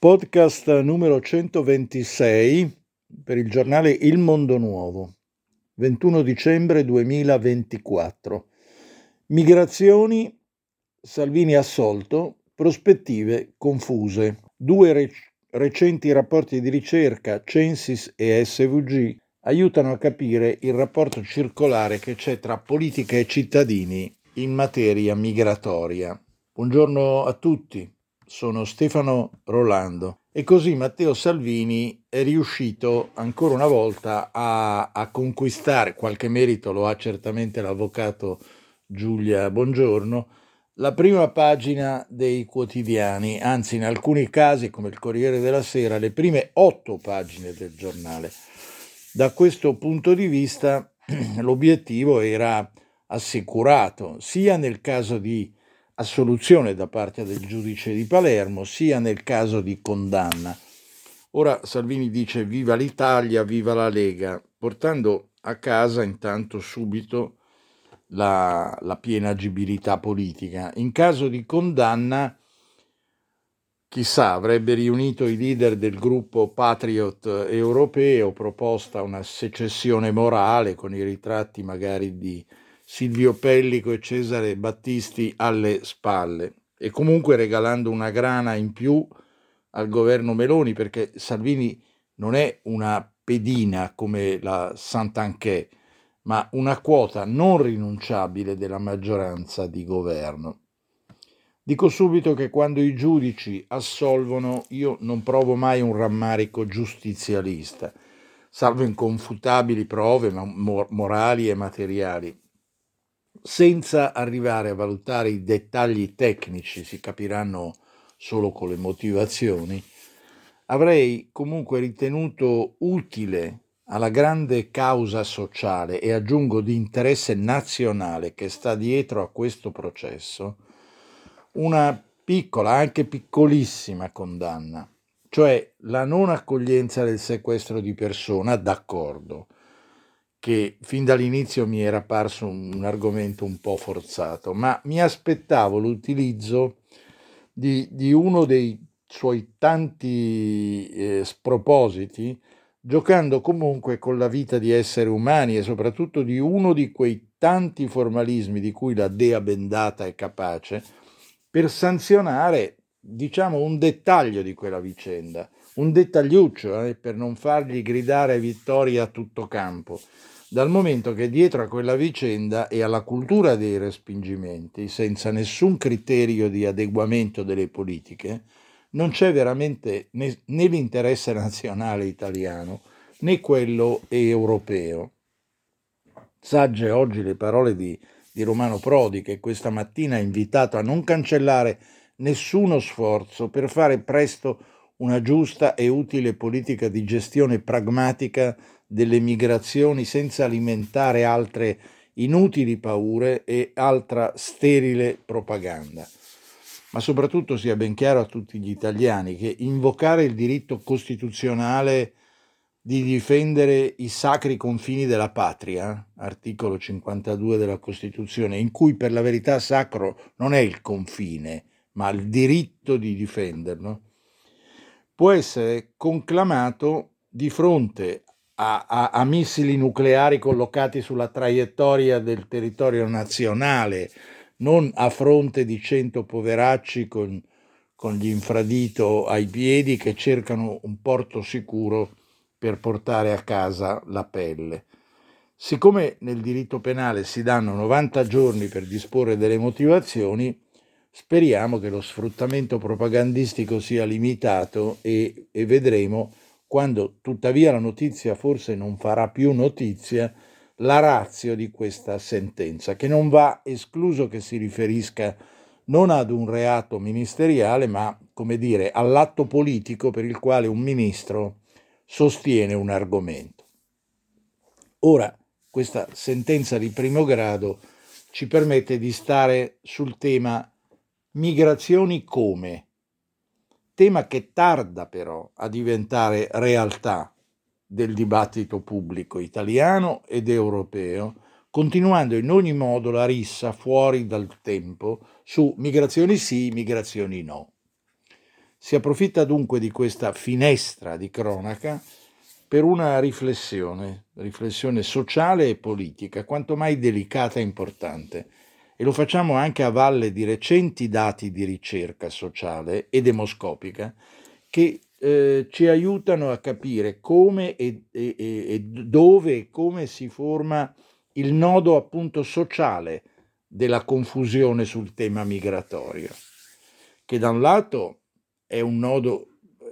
Podcast numero 126 per il giornale Il Mondo Nuovo, 21 dicembre 2024. Migrazioni, Salvini assolto, prospettive confuse. Due recenti rapporti di ricerca, Censis e SVG, aiutano a capire il rapporto circolare che c'è tra politica e cittadini in materia migratoria. Buongiorno a tutti. Sono Stefano Rolando e così Matteo Salvini è riuscito ancora una volta a conquistare, qualche merito lo ha certamente l'avvocato Giulia Bongiorno, la prima pagina dei quotidiani, anzi in alcuni casi come il Corriere della Sera, le prime 8 pagine del giornale. Da questo punto di vista l'obiettivo era assicurato, sia nel caso di assoluzione da parte del giudice di Palermo, sia nel caso di condanna. Ora Salvini dice viva l'Italia, viva la Lega, portando a casa intanto subito la piena agibilità politica. In caso di condanna, chissà, avrebbe riunito i leader del gruppo Patriot europeo, proposta una secessione morale con i ritratti magari di Silvio Pellico e Cesare Battisti alle spalle, e comunque regalando una grana in più al governo Meloni, perché Salvini non è una pedina come la Santanchè, ma una quota non rinunciabile della maggioranza di governo. Dico subito che quando i giudici assolvono io non provo mai un rammarico giustizialista, salvo inconfutabili prove morali e materiali. Senza arrivare a valutare i dettagli tecnici, si capiranno solo con le motivazioni, avrei comunque ritenuto utile alla grande causa sociale e aggiungo di interesse nazionale che sta dietro a questo processo una piccola, anche piccolissima condanna, cioè la non accoglienza del sequestro di persona, d'accordo, che fin dall'inizio mi era parso un argomento un po' forzato, ma mi aspettavo l'utilizzo di uno dei suoi tanti spropositi, giocando comunque con la vita di esseri umani e soprattutto di uno di quei tanti formalismi di cui la dea bendata è capace, per sanzionare, diciamo, un dettaglio di quella vicenda, un dettagliuccio, per non fargli gridare vittoria a tutto campo, dal momento che dietro a quella vicenda e alla cultura dei respingimenti, senza nessun criterio di adeguamento delle politiche, non c'è veramente né l'interesse nazionale italiano né quello europeo. Sagge oggi le parole di Romano Prodi, che questa mattina ha invitato a non cancellare nessuno sforzo per fare presto una giusta e utile politica di gestione pragmatica delle migrazioni senza alimentare altre inutili paure e altra sterile propaganda. Ma soprattutto sia ben chiaro a tutti gli italiani che invocare il diritto costituzionale di difendere i sacri confini della patria, articolo 52 della Costituzione, in cui per la verità sacro non è il confine, ma il diritto di difenderlo, può essere conclamato di fronte a missili nucleari collocati sulla traiettoria del territorio nazionale, non a fronte di 100 poveracci con gli infradito ai piedi che cercano un porto sicuro per portare a casa la pelle. Siccome nel diritto penale si danno 90 giorni per disporre delle motivazioni, speriamo che lo sfruttamento propagandistico sia limitato e vedremo, quando tuttavia la notizia forse non farà più notizia, la ratio di questa sentenza, che non va escluso che si riferisca non ad un reato ministeriale, ma, come dire, all'atto politico per il quale un ministro sostiene un argomento. Ora, questa sentenza di primo grado ci permette di stare sul tema migrazioni come, tema che tarda però a diventare realtà del dibattito pubblico italiano ed europeo, continuando in ogni modo la rissa fuori dal tempo su migrazioni sì, migrazioni no. Si approfitta dunque di questa finestra di cronaca per una riflessione sociale e politica, quanto mai delicata e importante. E lo facciamo anche a valle di recenti dati di ricerca sociale e demoscopica che ci aiutano a capire come e dove e come si forma il nodo appunto sociale della confusione sul tema migratorio, che da un lato è un nodo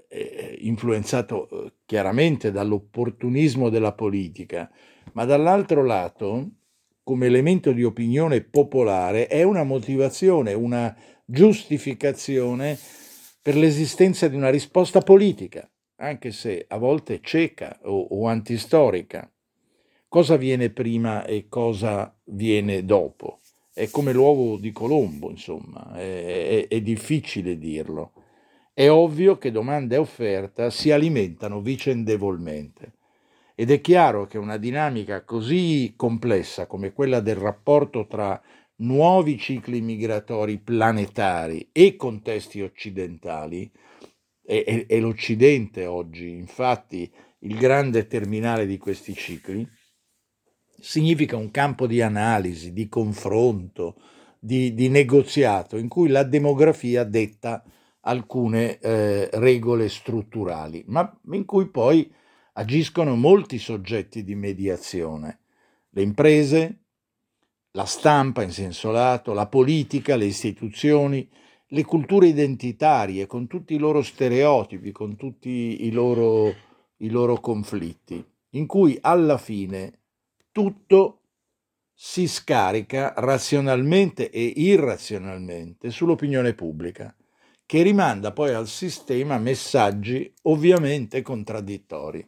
influenzato chiaramente dall'opportunismo della politica, ma dall'altro lato, come elemento di opinione popolare, è una motivazione, una giustificazione per l'esistenza di una risposta politica, anche se a volte cieca o antistorica. Cosa viene prima e cosa viene dopo? È come l'uovo di Colombo, insomma, è difficile dirlo. È ovvio che domanda e offerta si alimentano vicendevolmente ed è chiaro che una dinamica così complessa come quella del rapporto tra nuovi cicli migratori planetari e contesti occidentali, e l'Occidente oggi, infatti, il grande terminale di questi cicli, significa un campo di analisi, di confronto, di negoziato, in cui la demografia detta alcune regole strutturali, ma in cui poi agiscono molti soggetti di mediazione: le imprese, la stampa in senso lato, la politica, le istituzioni, le culture identitarie, con tutti i loro stereotipi, con tutti i loro conflitti, in cui alla fine tutto si scarica razionalmente e irrazionalmente sull'opinione pubblica, che rimanda poi al sistema messaggi ovviamente contraddittori.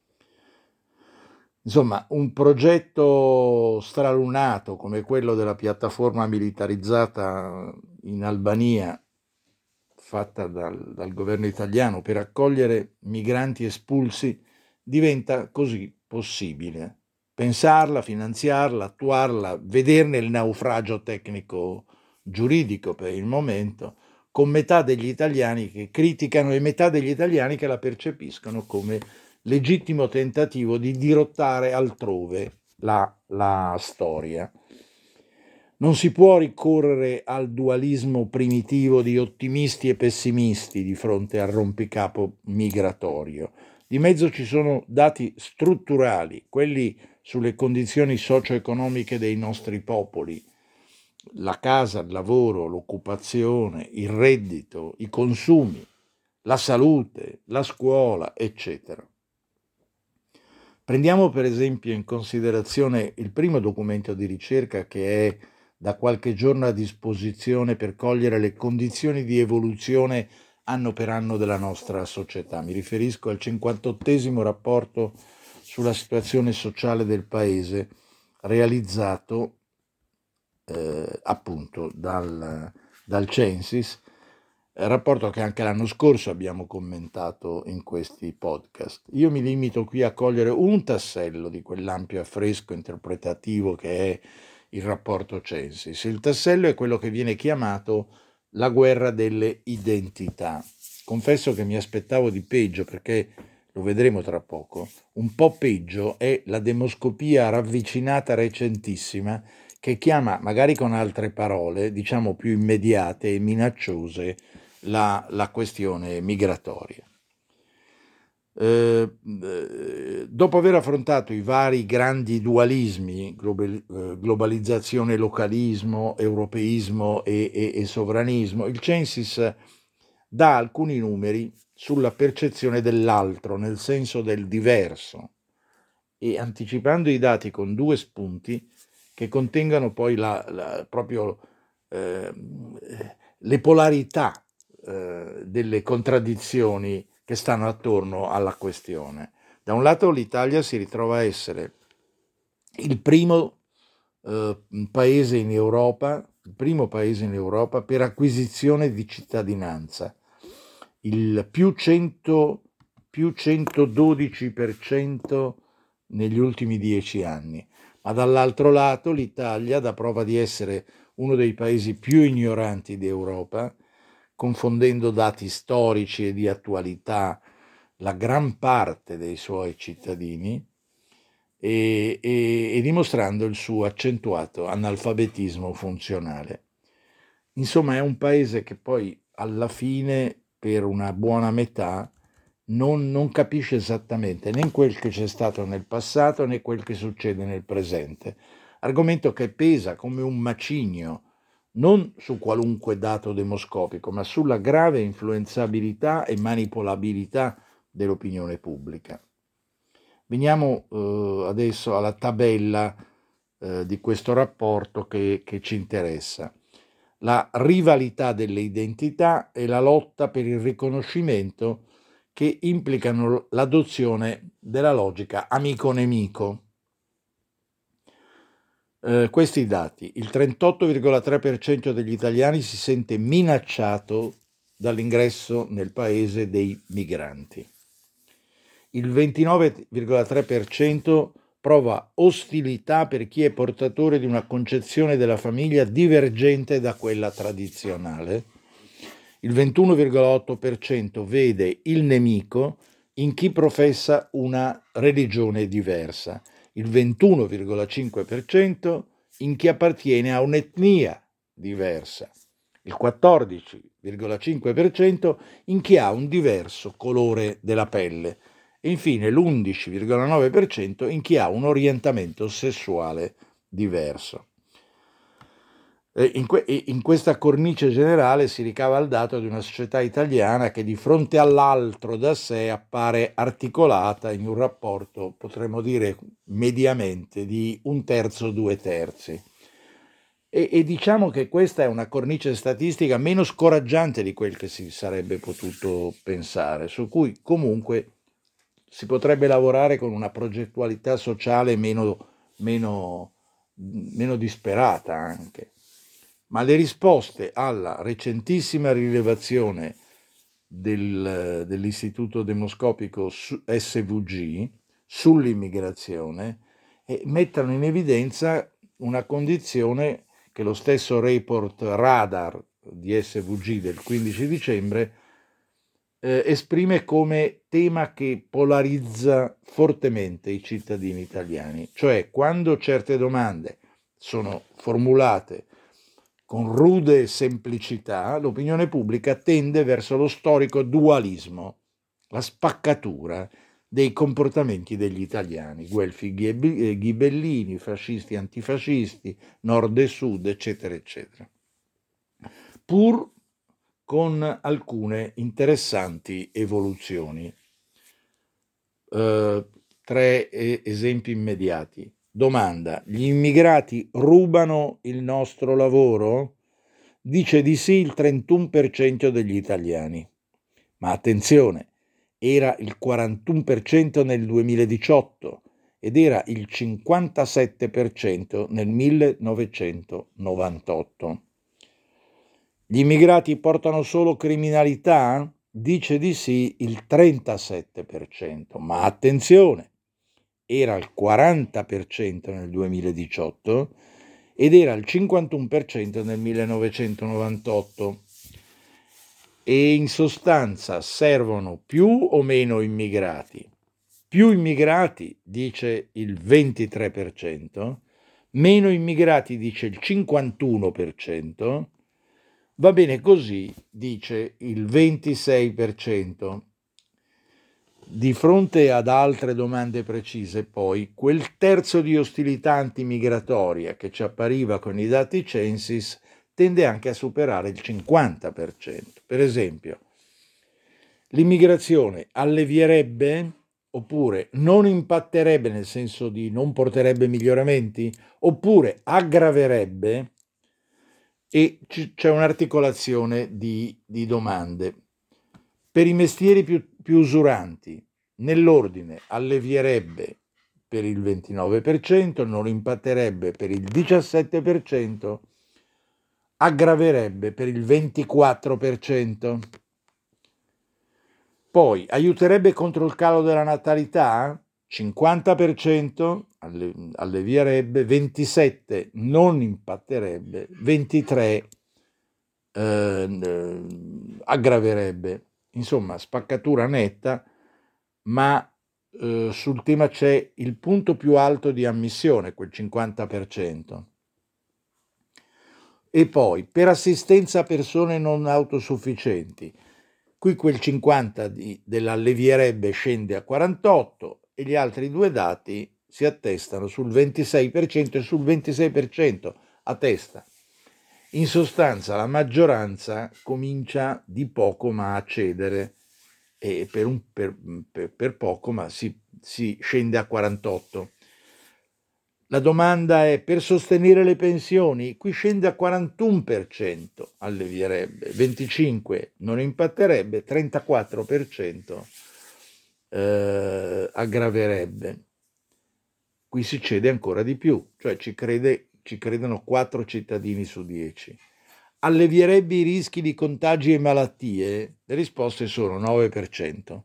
Insomma, un progetto stralunato come quello della piattaforma militarizzata in Albania, fatta dal governo italiano per accogliere migranti espulsi, diventa così possibile. Pensarla, finanziarla, attuarla, vederne il naufragio tecnico giuridico per il momento, con metà degli italiani che criticano e metà degli italiani che la percepiscono come legittimo tentativo di dirottare altrove la storia. Non si può ricorrere al dualismo primitivo di ottimisti e pessimisti di fronte al rompicapo migratorio. Di mezzo ci sono dati strutturali, quelli sulle condizioni socio-economiche dei nostri popoli, la casa, il lavoro, l'occupazione, il reddito, i consumi, la salute, la scuola, eccetera. Prendiamo per esempio in considerazione il primo documento di ricerca che è da qualche giorno a disposizione per cogliere le condizioni di evoluzione anno per anno della nostra società. Mi riferisco al 58° rapporto sulla situazione sociale del Paese, realizzato appunto dal Censis, rapporto che anche l'anno scorso abbiamo commentato in questi podcast. Io mi limito qui a cogliere un tassello di quell'ampio affresco interpretativo che è il rapporto Censis. Il tassello è quello che viene chiamato la guerra delle identità. Confesso che mi aspettavo di peggio, perché lo vedremo tra poco. Un po' peggio è la demoscopia ravvicinata recentissima che chiama, magari con altre parole, diciamo più immediate e minacciose, la questione migratoria. Dopo aver affrontato i vari grandi dualismi, globalizzazione, localismo, europeismo e sovranismo, il Censis dà alcuni numeri sulla percezione dell'altro, nel senso del diverso, e anticipando i dati con 2 spunti che contengano poi proprio le polarità delle contraddizioni che stanno attorno alla questione. Da un lato l'Italia si ritrova a essere il primo paese in Europa, per acquisizione di cittadinanza, il più 112% negli ultimi 10 anni, ma dall'altro lato l'Italia dà prova di essere uno dei paesi più ignoranti d'Europa, confondendo dati storici e di attualità la gran parte dei suoi cittadini e dimostrando il suo accentuato analfabetismo funzionale. Insomma, è un paese che poi alla fine, per una buona metà, non capisce esattamente né quel che c'è stato nel passato né quel che succede nel presente. Argomento che pesa come un macigno non su qualunque dato demoscopico, ma sulla grave influenzabilità e manipolabilità dell'opinione pubblica. Veniamo adesso alla tabella di questo rapporto che ci interessa. La rivalità delle identità e la lotta per il riconoscimento che implicano l'adozione della logica amico-nemico. Questi dati: il 38,3% degli italiani si sente minacciato dall'ingresso nel paese dei migranti. Il 29,3% prova ostilità per chi è portatore di una concezione della famiglia divergente da quella tradizionale. Il 21,8% vede il nemico in chi professa una religione diversa. Il 21,5% in chi appartiene a un'etnia diversa, il 14,5% in chi ha un diverso colore della pelle e infine l'11,9% in chi ha un orientamento sessuale diverso. In questa cornice generale si ricava il dato di una società italiana che di fronte all'altro da sé appare articolata in un rapporto, potremmo dire mediamente, di 1/3, 2/3. E diciamo che questa è una cornice statistica meno scoraggiante di quel che si sarebbe potuto pensare, su cui comunque si potrebbe lavorare con una progettualità sociale meno disperata anche. Ma le risposte alla recentissima rilevazione dell'Istituto Demoscopico SVG sull'immigrazione mettono in evidenza una condizione che lo stesso report Radar di SVG del 15 dicembre esprime come tema che polarizza fortemente i cittadini italiani, cioè quando certe domande sono formulate con rude semplicità, l'opinione pubblica tende verso lo storico dualismo, la spaccatura dei comportamenti degli italiani, guelfi e ghibellini, fascisti, antifascisti, nord e sud, eccetera, eccetera. Pur con alcune interessanti evoluzioni. 3 esempi immediati. Domanda: gli immigrati rubano il nostro lavoro? Dice di sì il 31% degli italiani. Ma attenzione, era il 41% nel 2018 ed era il 57% nel 1998. Gli immigrati portano solo criminalità? Dice di sì il 37%, ma attenzione, era il 40% nel 2018 ed era il 51% nel 1998. E in sostanza servono più o meno immigrati? Più immigrati, dice il 23%, meno immigrati, dice il 51%, va bene così, dice il 26%. Di fronte ad altre domande precise, poi, quel terzo di ostilità antimigratoria che ci appariva con i dati Censis tende anche a superare il 50%. Per esempio, l'immigrazione allevierebbe oppure non impatterebbe, nel senso di non porterebbe miglioramenti, oppure aggraverebbe, e c'è un'articolazione di domande. Per i mestieri più usuranti, nell'ordine, allevierebbe per il 29%, non impatterebbe per il 17%, aggraverebbe per il 24%. Poi aiuterebbe contro il calo della natalità? 50% allevierebbe, 27% non impatterebbe, 23% aggraverebbe. Insomma, spaccatura netta, ma sul tema c'è il punto più alto di ammissione, quel 50%. E poi, per assistenza a persone non autosufficienti, qui quel 50 dell'allevierebbe scende a 48 e gli altri due dati si attestano sul 26% e sul 26% a testa. In sostanza la maggioranza comincia di poco ma a cedere, e per poco ma si scende a 48. La domanda è: per sostenere le pensioni? Qui scende a 41%, allevierebbe, 25% non impatterebbe, 34% aggraverebbe. Qui si cede ancora di più, cioè ci credono 4 cittadini su 10. Allevierebbe i rischi di contagi e malattie? Le risposte sono 9%,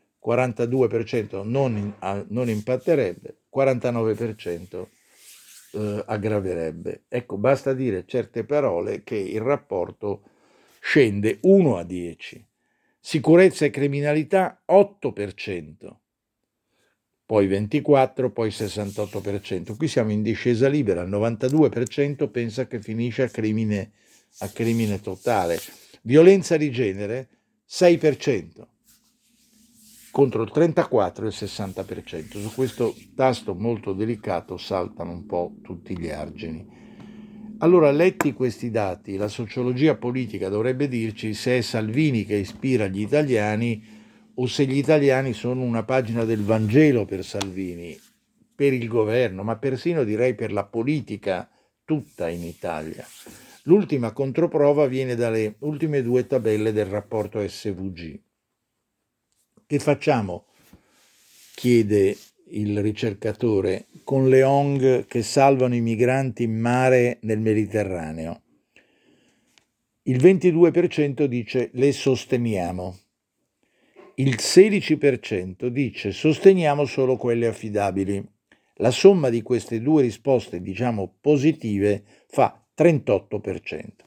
42% non impatterebbe, 49% aggraverebbe. Ecco, basta dire certe parole che il rapporto scende 1 a 10. Sicurezza e criminalità 8%, poi 24%, poi 68%. Qui siamo in discesa libera, il 92% pensa che finisce a crimine totale. Violenza di genere 6%, contro il 34% e il 60%. Su questo tasto molto delicato saltano un po' tutti gli argini. Allora, letti questi dati, la sociologia politica dovrebbe dirci se è Salvini che ispira gli italiani o se gli italiani sono una pagina del Vangelo per Salvini, per il governo, ma persino direi per la politica tutta in Italia. L'ultima controprova viene dalle ultime 2 tabelle del rapporto SVG. Che facciamo? Chiede il ricercatore, con le ONG che salvano i migranti in mare nel Mediterraneo. Il 22% dice le sosteniamo. Il 16% dice sosteniamo solo quelle affidabili. La somma di queste due risposte, diciamo positive, fa 38%.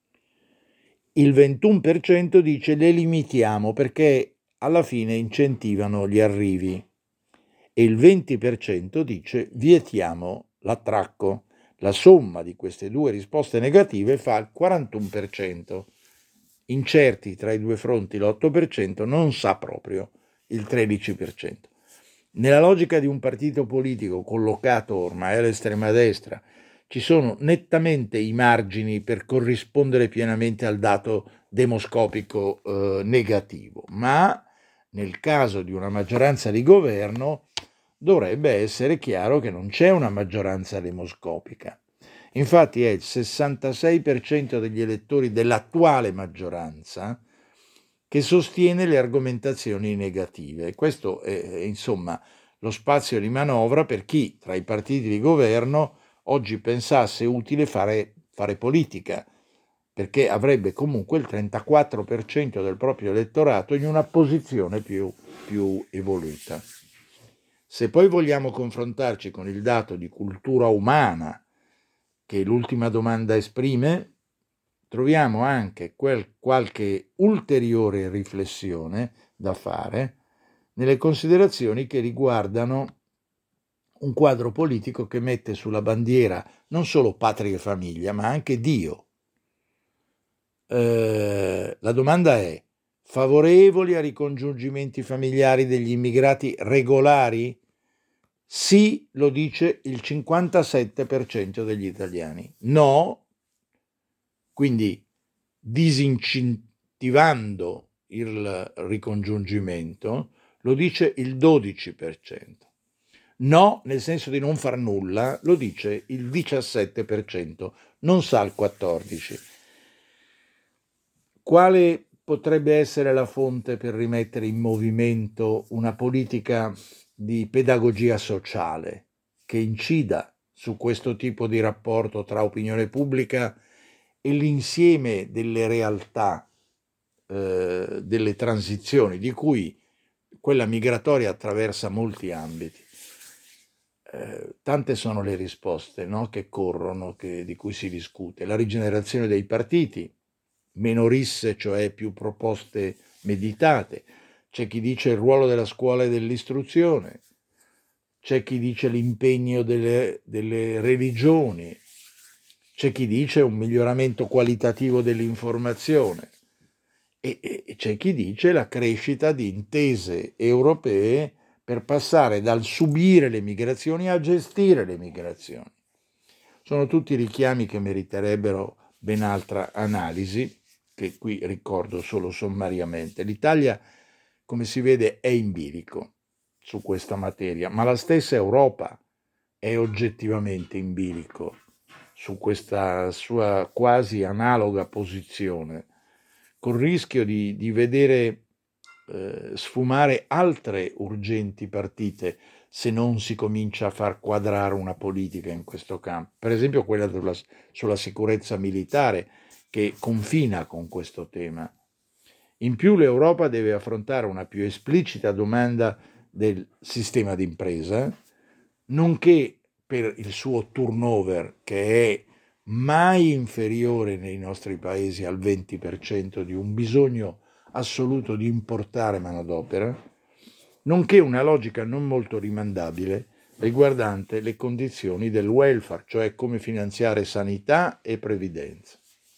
Il 21% dice le limitiamo perché alla fine incentivano gli arrivi. E il 20% dice vietiamo l'attracco. La somma di queste due risposte negative fa il 41%. Incerti tra i due fronti l'8%, non sa proprio il 13%. Nella logica di un partito politico collocato ormai all'estrema destra, ci sono nettamente i margini per corrispondere pienamente al dato demoscopico negativo, ma nel caso di una maggioranza di governo dovrebbe essere chiaro che non c'è una maggioranza demoscopica. Infatti è il 66% degli elettori dell'attuale maggioranza che sostiene le argomentazioni negative. Questo è, insomma, lo spazio di manovra per chi tra i partiti di governo oggi pensasse utile fare politica, perché avrebbe comunque il 34% del proprio elettorato in una posizione più evoluta. Se poi vogliamo confrontarci con il dato di cultura umana che l'ultima domanda esprime, troviamo anche qualche ulteriore riflessione da fare nelle considerazioni che riguardano un quadro politico che mette sulla bandiera non solo patria e famiglia, ma anche Dio. La domanda è: favorevoli a ricongiungimenti familiari degli immigrati regolari? Sì, lo dice il 57% degli italiani. No, quindi disincentivando il ricongiungimento, lo dice il 12%. No, nel senso di non far nulla, lo dice il 17%, non sa il 14%. Quale potrebbe essere la fonte per rimettere in movimento una politica di pedagogia sociale che incida su questo tipo di rapporto tra opinione pubblica e l'insieme delle realtà, delle transizioni, di cui quella migratoria attraversa molti ambiti? Tante sono le risposte, no, che corrono, di cui si discute. La rigenerazione dei partiti, meno risse, cioè più proposte meditate. C'è chi dice il ruolo della scuola e dell'istruzione, c'è chi dice l'impegno delle religioni, c'è chi dice un miglioramento qualitativo dell'informazione e c'è chi dice la crescita di intese europee per passare dal subire le migrazioni a gestire le migrazioni. Sono tutti richiami che meriterebbero ben altra analisi, che qui ricordo solo sommariamente. L'Italia, come si vede, è in bilico su questa materia, ma la stessa Europa è oggettivamente in bilico su questa sua quasi analoga posizione, col rischio di vedere sfumare altre urgenti partite se non si comincia a far quadrare una politica in questo campo. Per esempio quella sulla sicurezza militare, che confina con questo tema. In più l'Europa deve affrontare una più esplicita domanda del sistema d'impresa, nonché per il suo turnover, che è mai inferiore nei nostri paesi al 20% di un bisogno assoluto di importare manodopera, nonché una logica non molto rimandabile riguardante le condizioni del welfare, cioè come finanziare sanità e previdenza.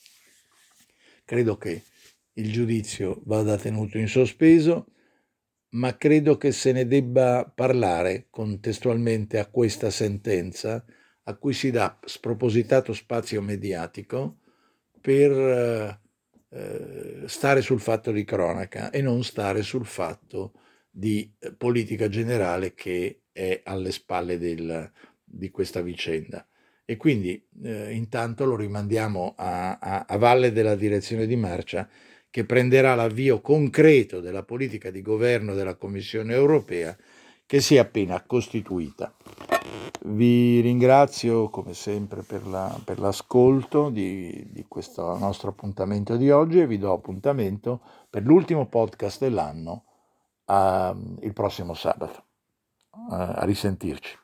Credo che il giudizio vada tenuto in sospeso, ma credo che se ne debba parlare contestualmente a questa sentenza, a cui si dà spropositato spazio mediatico per stare sul fatto di cronaca e non stare sul fatto di politica generale che è alle spalle di questa vicenda. E quindi intanto lo rimandiamo a valle della direzione di marcia, che prenderà l'avvio concreto della politica di governo della Commissione europea, che si è appena costituita. Vi ringrazio come sempre per l'ascolto di questo nostro appuntamento di oggi e vi do appuntamento per l'ultimo podcast dell'anno il prossimo sabato. A risentirci.